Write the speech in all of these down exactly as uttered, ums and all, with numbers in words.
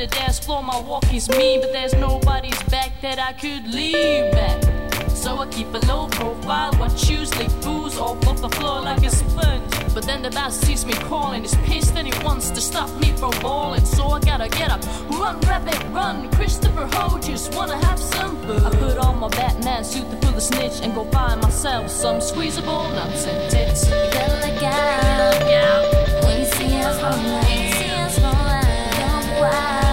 the dance floor, my walk is mean, but there's nobody's back that I could leave back. So I keep a low profile, watch usually booze off of the floor like a sponge. But then the boss sees me crawling, he's pissed and he wants to stop me from balling. So I gotta get up, run rabbit run, Christopher Ho, just wanna have some fun. I put on my Batman suit to pull the snitch and go find myself some squeezable nuts and tits. You better look out, look out. When you see us rolling, see us rolling, you're wild.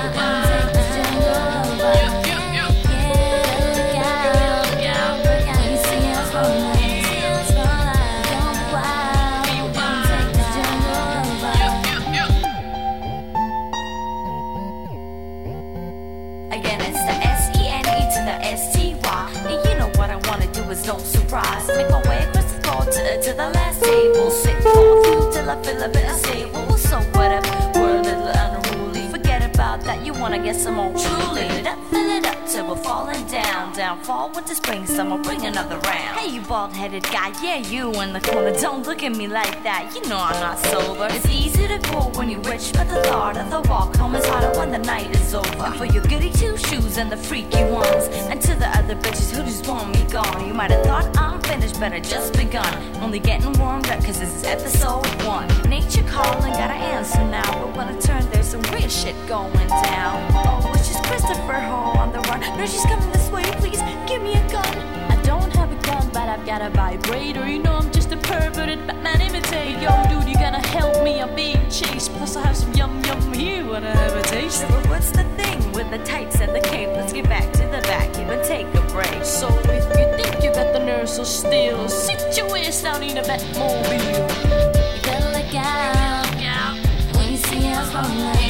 No surprise, make my way across the floor to, to the last table. Sit for food till I feel a bit unstable. So whatever, we're a little unruly. Forget about that, you wanna get some more truly. Fill it up, fill it up till we're falling down. Down fall, winter, spring, summer, bring another round. Hey you bald-headed guy, yeah you in the corner. Don't look at me like that, you know I'm not sober. It's easy to grow when you're rich, but the thought of the walk home is harder when the night is over. For your goody two-shoes and the freaky ones, and to the other bitches who just want me gone. You might have thought I'm finished, but I just begun. Only getting warmed up cause this is episode one. Nature calling, gotta answer now. But when I turn there's some weird shit going down. Oh, it's just Christopher Ho on the run. No, she's coming this way, please give me a gun. I don't have a gun, but I've got a vibrator. You know I'm just a perverted Batman imitator. Yo dude, you gotta help me, I'm being chased. Plus I have some yum yum here, wanna have a taste? Sure, what's the thing with the tights and the cape? Let's get back to the vacuum and take a break. So if you think you got the nerve so still, sit your ass down in a Batmobile. You better look out, when you see us rolling.